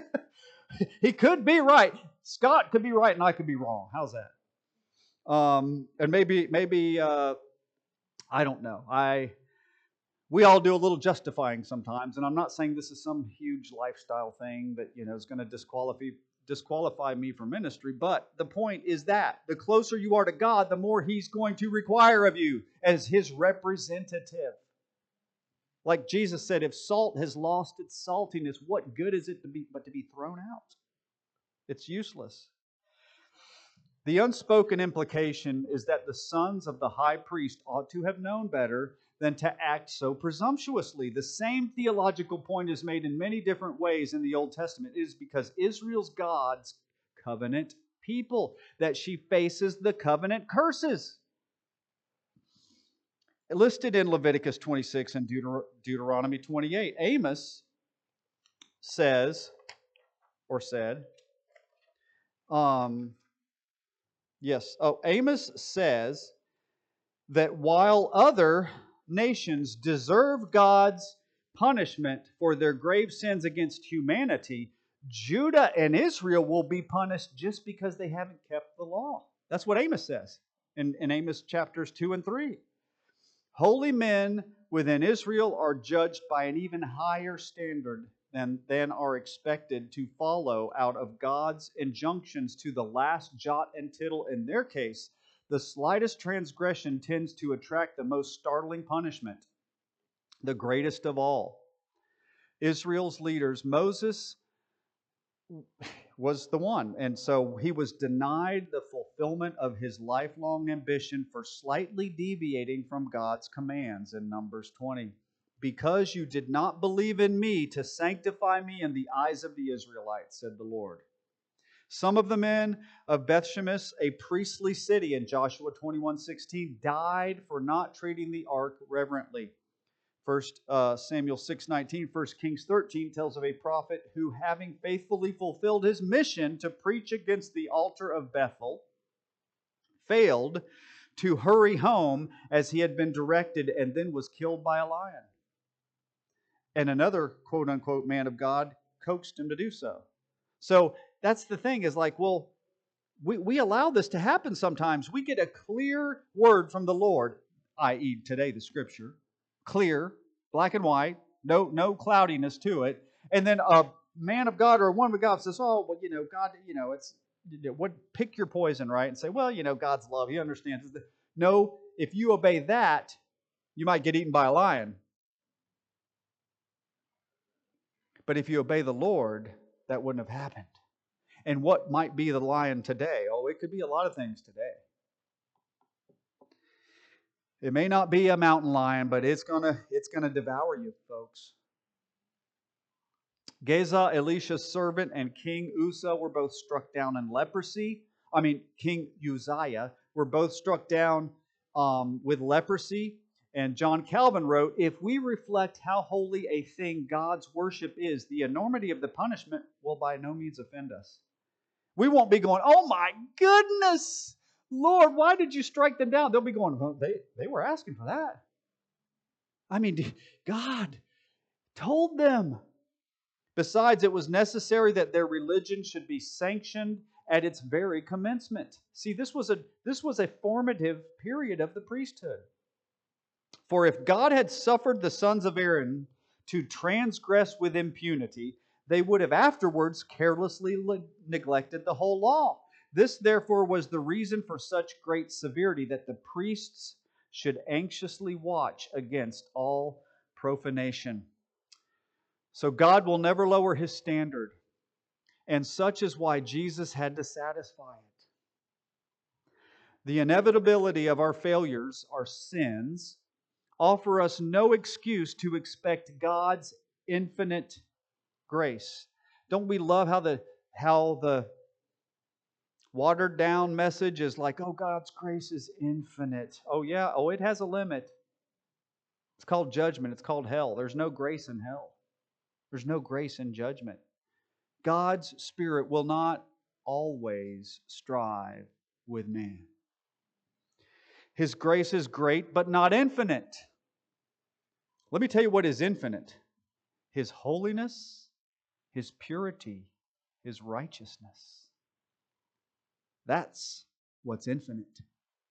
He could be right. Scott could be right, and I could be wrong. How's that? Um, and maybe, maybe uh, I don't know. I we all do a little justifying sometimes, and I'm not saying this is some huge lifestyle thing that you know is going to disqualify disqualify me from ministry. But the point is that the closer you are to God, the more He's going to require of you as His representative. Like Jesus said, if salt has lost its saltiness, what good is it to be but to be thrown out? It's useless. The unspoken implication is that the sons of the high priest ought to have known better than to act so presumptuously. The same theological point is made in many different ways in the Old Testament. It is because Israel's God's covenant people that she faces the covenant curses. Listed in Leviticus twenty-six and Deuter- Deuteronomy twenty-eight. Amos says, or said, um, yes, oh, Amos says that while other nations deserve God's punishment for their grave sins against humanity, Judah and Israel will be punished just because they haven't kept the law. That's what Amos says in, in Amos chapters two and three. Holy men within Israel are judged by an even higher standard than, than are expected to follow out of God's injunctions to the last jot and tittle. In their case, the slightest transgression tends to attract the most startling punishment, the greatest of all. Israel's leaders, Moses was the one. And so he was denied the fulfillment of his lifelong ambition for slightly deviating from God's commands in Numbers twenty. Because you did not believe in me to sanctify me in the eyes of the Israelites, said the Lord. Some of the men of Bethshemesh, a priestly city in Joshua twenty-one sixteen, died for not treating the ark reverently. First uh, Samuel six nineteen, First Kings thirteen tells of a prophet who, having faithfully fulfilled his mission to preach against the altar of Bethel, failed to hurry home as he had been directed and then was killed by a lion. And another quote-unquote man of God coaxed him to do so. So that's the thing, is like, well, we, we allow this to happen sometimes. We get a clear word from the Lord, that is today the Scripture, clear, black and white, no, no cloudiness to it. And then a man of God or a woman of God says, oh, well, you know, God, you know, it's, what, pick your poison, right? And say, well, you know, God's love, He understands. No, if you obey that, you might get eaten by a lion. But if you obey the Lord, that wouldn't have happened. And what might be the lion today? Oh, it could be a lot of things today. It may not be a mountain lion, but it's gonna it's gonna devour you, folks. Gehazi, Elisha's servant, and King Uzzah were both struck down in leprosy. I mean, King Uzziah were both struck down um, with leprosy. And John Calvin wrote, if we reflect how holy a thing God's worship is, the enormity of the punishment will by no means offend us. We won't be going, oh my goodness, Lord, why did you strike them down? They'll be going, well, they, they were asking for that. I mean, God told them. Besides, it was necessary that their religion should be sanctioned at its very commencement. See, this was a this was a formative period of the priesthood. For if God had suffered the sons of Aaron to transgress with impunity, they would have afterwards carelessly neglected the whole law. This, therefore, was the reason for such great severity, that the priests should anxiously watch against all profanation. So God will never lower His standard, and such is why Jesus had to satisfy it. The inevitability of our failures, our sins, offer us no excuse to expect God's infinite grace. Don't we love how the how the watered down message is like, oh, God's grace is infinite. Oh yeah, oh, it has a limit. It's called judgment. It's called hell. There's no grace in hell. There's no grace in judgment. God's Spirit will not always strive with man. His grace is great, but not infinite. Let me tell you what is infinite. His holiness, His purity, His righteousness. That's what's infinite.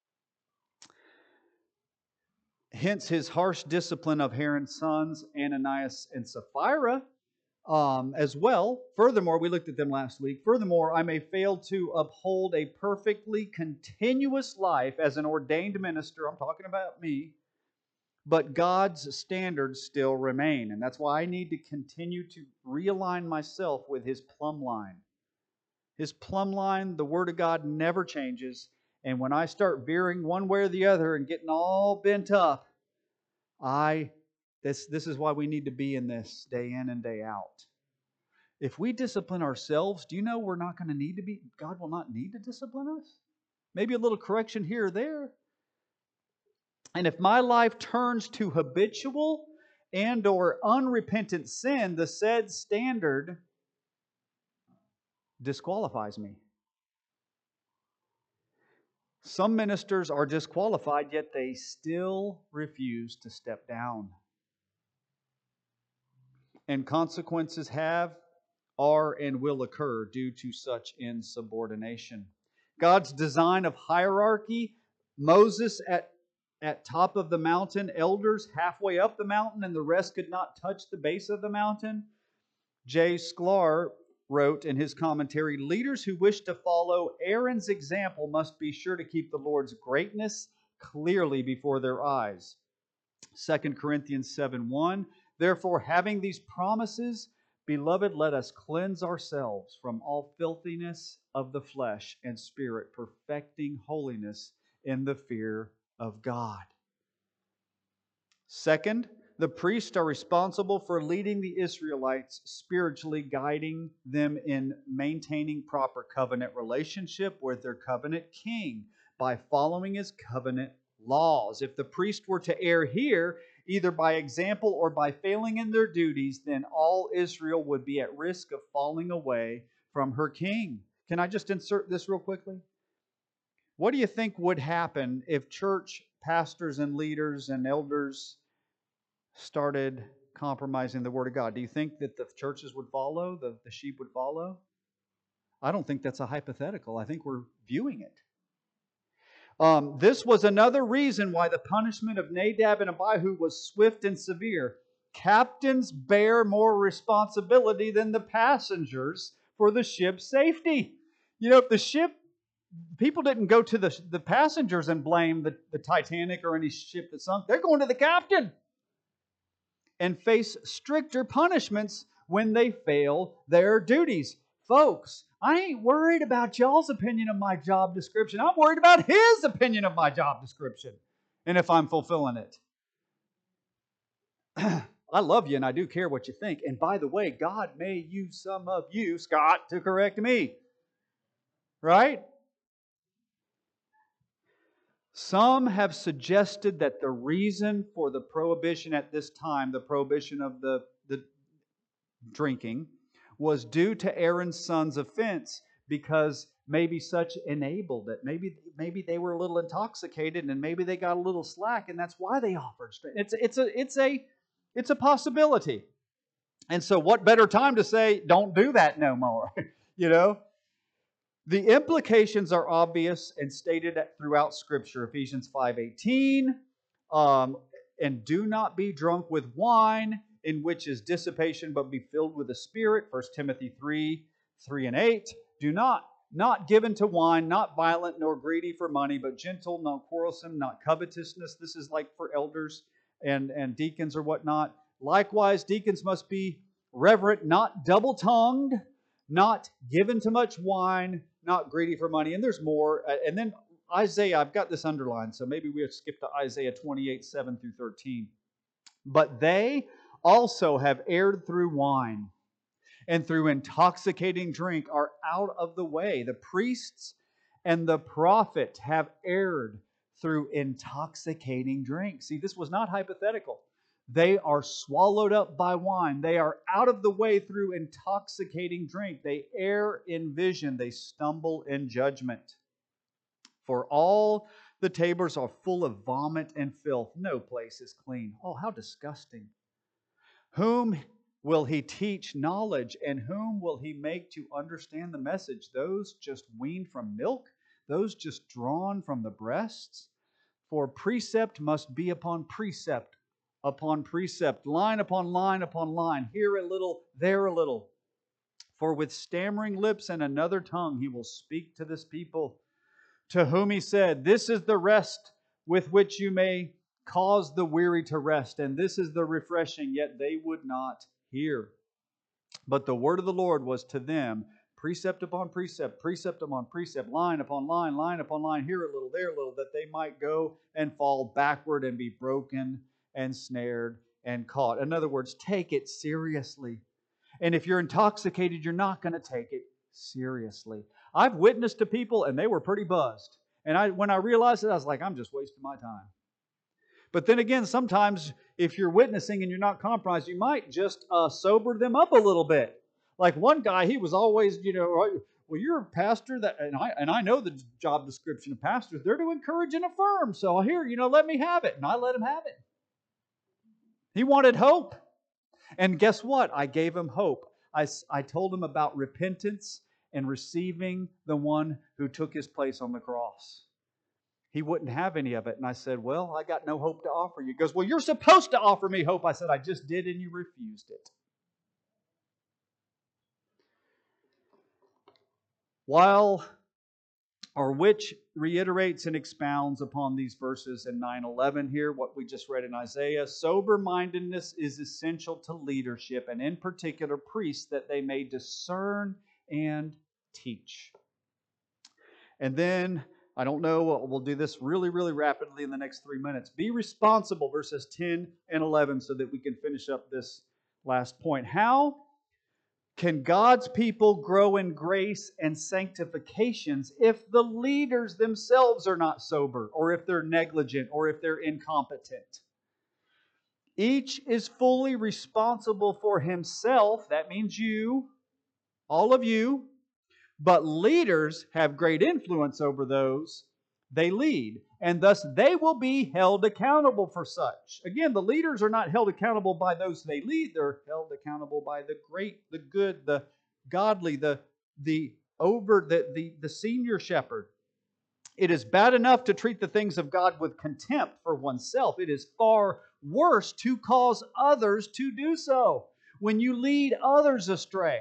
Hence His harsh discipline of Aaron's sons, Ananias and Sapphira, um, as well. Furthermore, we looked at them last week. Furthermore, I may fail to uphold a perfectly continuous life as an ordained minister. I'm talking about me. But God's standards still remain. And that's why I need to continue to realign myself with His plumb line. His plumb line, the Word of God, never changes. And when I start veering one way or the other and getting all bent up, I this this is why we need to be in this day in and day out. If we discipline ourselves, do you know we're not going to need to be, God will not need to discipline us? Maybe a little correction here or there. And if my life turns to habitual and or unrepentant sin, the said standard disqualifies me. Some ministers are disqualified, yet they still refuse to step down. And consequences have, are, and will occur due to such insubordination. God's design of hierarchy, Moses at, at top of the mountain, elders halfway up the mountain, and the rest could not touch the base of the mountain. J. Sklar wrote in his commentary, leaders who wish to follow Aaron's example must be sure to keep the Lord's greatness clearly before their eyes. Second Corinthians seven one, therefore, having these promises, beloved, let us cleanse ourselves from all filthiness of the flesh and spirit, perfecting holiness in the fear of God. Second, The priests are responsible for leading the Israelites spiritually, guiding them in maintaining proper covenant relationship with their covenant king by following his covenant laws. If the priest were to err here, either by example or by failing in their duties, then all Israel would be at risk of falling away from her king. Can I just insert this real quickly? What do you think would happen if church pastors and leaders and elders started compromising the Word of God? Do you think that the churches would follow, the, the sheep would follow? I don't think that's a hypothetical. I think we're viewing it. Um, this was another reason why the punishment of Nadab and Abihu was swift and severe. Captains bear more responsibility than the passengers for the ship's safety. You know, if the ship, people didn't go to the, the passengers and blame the, the Titanic or any ship that sunk. They're going to the captain and face stricter punishments when they fail their duties. Folks, I ain't worried about y'all's opinion of my job description. I'm worried about His opinion of my job description and if I'm fulfilling it. I love you and I do care what you think. And by the way, God may use some of you, Scott, to correct me. Right? Some have suggested that the reason for the prohibition at this time, the prohibition of the, the drinking, was due to Aaron's son's offense because maybe such enabled it. Maybe, maybe they were a little intoxicated and maybe they got a little slack and that's why they offered straight. It's, it's, a, it's, a, it's a possibility. And so what better time to say, don't do that no more, you know? The implications are obvious and stated throughout Scripture. Ephesians five eighteen, um, and do not be drunk with wine, in which is dissipation, but be filled with the Spirit. First Timothy three, three and eight. Do not, not given to wine, not violent, nor greedy for money, but gentle, not quarrelsome, not covetousness. This is like for elders and, and deacons or whatnot. Likewise, deacons must be reverent, not double-tongued, not given to much wine, not greedy for money. And there's more. And then Isaiah, I've got this underlined, so maybe we'll skip to Isaiah twenty-eight, seven through thirteen. But they also have erred through wine, and through intoxicating drink are out of the way. The priests and the prophet have erred through intoxicating drink. See, this was not hypothetical. They are swallowed up by wine. They are out of the way through intoxicating drink. They err in vision. They stumble in judgment. For all the tables are full of vomit and filth. No place is clean. Oh, how disgusting. Whom will he teach knowledge, and whom will he make to understand the message? Those just weaned from milk? Those just drawn from the breasts? For precept must be upon precept, upon precept, line upon line upon line, here a little, there a little. For with stammering lips and another tongue he will speak to this people, to whom he said, this is the rest with which you may cause the weary to rest, and this is the refreshing, yet they would not hear. But the word of the Lord was to them, precept upon precept, precept upon precept, line upon line, line upon line, here a little, there a little, that they might go and fall backward and be broken and snared and caught. In other words, take it seriously. And if you're intoxicated, you're not going to take it seriously. I've witnessed to people and they were pretty buzzed. And I, when I realized it, I was like, I'm just wasting my time. But then again, sometimes if you're witnessing and you're not compromised, you might just uh, sober them up a little bit. Like one guy, he was always, you know, well, you're a pastor, that, and I and I know the job description of pastors. They're to encourage and affirm. So here, you know, let me have it. And I let him have it. He wanted hope. And guess what? I gave him hope. I, I told him about repentance and receiving the one who took his place on the cross. He wouldn't have any of it. And I said, well, I got no hope to offer you. He goes, well, you're supposed to offer me hope. I said, I just did and you refused it. While, or which reiterates and expounds upon these verses in nine eleven here, what we just read in Isaiah. Sober-mindedness is essential to leadership, and in particular priests, that they may discern and teach. And then I don't know. We'll do this really, really rapidly in the next three minutes. Be responsible, verses ten and eleven, so that we can finish up this last point. How can God's people grow in grace and sanctifications if the leaders themselves are not sober, or if they're negligent, or if they're incompetent? Each is fully responsible for himself. That means you, all of you. But leaders have great influence over those they lead, and thus they will be held accountable for such. Again, the leaders are not held accountable by those they lead. They're held accountable by the great, the good, the godly, the, the over the, the, the senior shepherd. It is bad enough to treat the things of God with contempt for oneself. It is far worse to cause others to do so. When you lead others astray,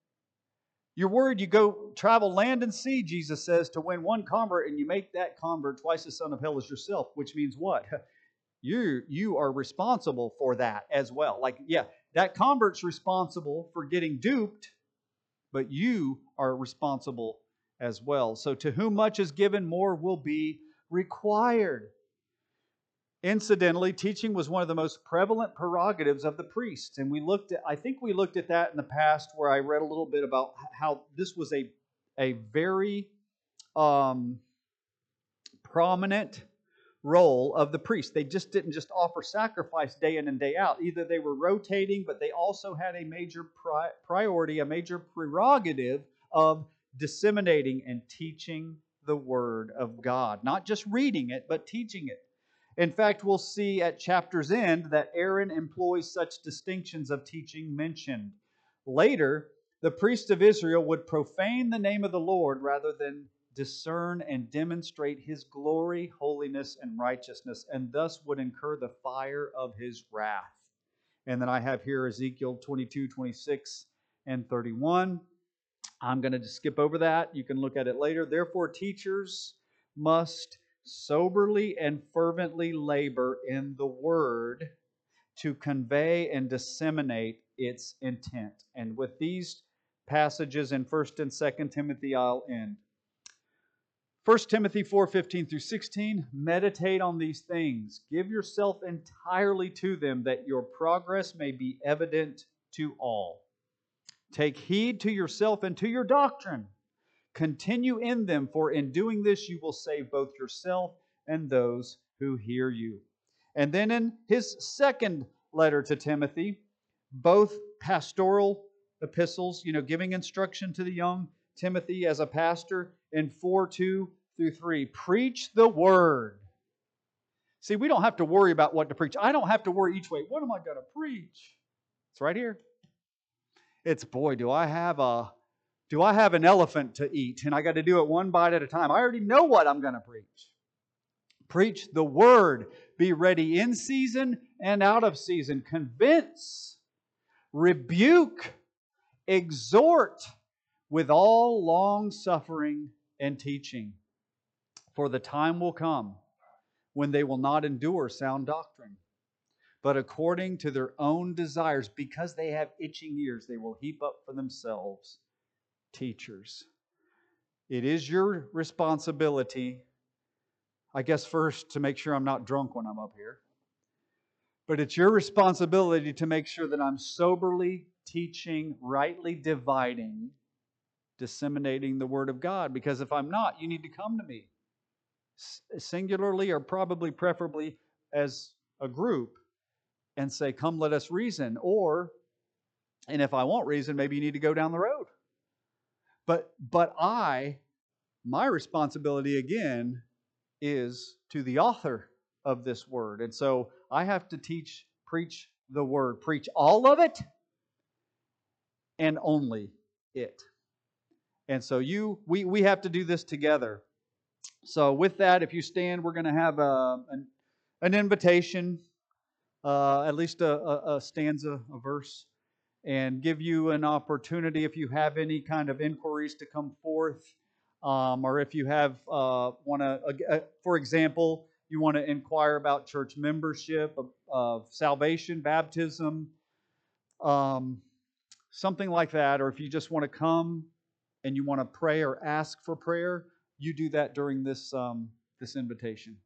you're worried you go travel land and sea, Jesus says, to win one convert, and you make that convert twice the son of hell as yourself, which means what? You, you are responsible for that as well. Like, yeah, that convert's responsible for getting duped, but you are responsible as well. So to whom much is given, more will be required. Incidentally, teaching was one of the most prevalent prerogatives of the priests. And we looked at, I think we looked at that in the past, where I read a little bit about how this was a, a very um, prominent role of the priest. They just didn't just offer sacrifice day in and day out. Either they were rotating, but they also had a major pri- priority, a major prerogative of disseminating and teaching the Word of God. Not just reading it, but teaching it. In fact, we'll see at chapter's end that Aaron employs such distinctions of teaching mentioned. Later, the priests of Israel would profane the name of the Lord rather than discern and demonstrate His glory, holiness, and righteousness, and thus would incur the fire of His wrath. And then I have here Ezekiel twenty-two, twenty-six, and thirty-one. I'm going to just skip over that. You can look at it later. Therefore, teachers must soberly and fervently labor in the Word to convey and disseminate its intent. And with these passages in First and Second Timothy, I'll end. First Timothy four, fifteen through sixteen, meditate on these things. Give yourself entirely to them, that your progress may be evident to all. Take heed to yourself and to your doctrine. Continue in them, for in doing this you will save both yourself and those who hear you. And then in his second letter to Timothy, both pastoral epistles, you know, giving instruction to the young Timothy as a pastor, in four, two through three, preach the word. See, we don't have to worry about what to preach. I don't have to worry each way. What am I going to preach? It's right here. It's, boy, do I have a Do I have an elephant to eat, and I got to do it one bite at a time? I already know what I'm going to preach. Preach the word. Be ready in season and out of season. Convince, rebuke, exhort with all long suffering and teaching. For the time will come when they will not endure sound doctrine, but according to their own desires, because they have itching ears, they will heap up for themselves teachers. It is your responsibility, I guess, first to make sure I'm not drunk when I'm up here. But it's your responsibility to make sure that I'm soberly teaching, rightly dividing, disseminating the Word of God. Because if I'm not, you need to come to me, singularly or probably preferably as a group, and say, come, let us reason. Or, and if I won't reason, maybe you need to go down the road. But but I, my responsibility again is to the author of this word. And so I have to teach, preach the word. Preach all of it and only it. And so you, we, we have to do this together. So with that, if you stand, we're going to have a, an, an invitation, uh, at least a, a, a stanza, a verse, and give you an opportunity if you have any kind of inquiries to come forth, um, or if you have uh, want to, uh, for example, you want to inquire about church membership, of, of salvation, baptism, um, something like that, or if you just want to come and you want to pray or ask for prayer, you do that during this um, this invitation.